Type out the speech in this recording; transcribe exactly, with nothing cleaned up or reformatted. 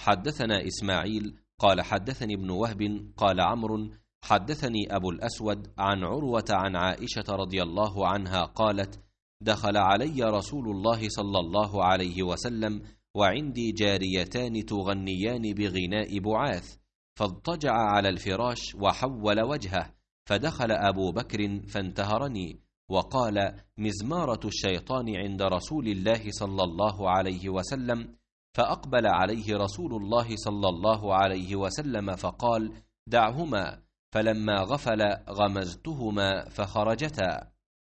حدثنا إسماعيل قال حدثني ابن وهب قال عمرو حدثني أبو الأسود عن عروة عن عائشة رضي الله عنها قالت: دخل علي رسول الله صلى الله عليه وسلم وعندي جاريتان تغنيان بغناء بعاث، فاضطجع على الفراش وحول وجهه، فدخل أبو بكر فانتهرني وقال: مزمارة الشيطان عند رسول الله صلى الله عليه وسلم. فأقبل عليه رسول الله صلى الله عليه وسلم فقال: دعهما، فلما غفل غمزتهما فخرجتا.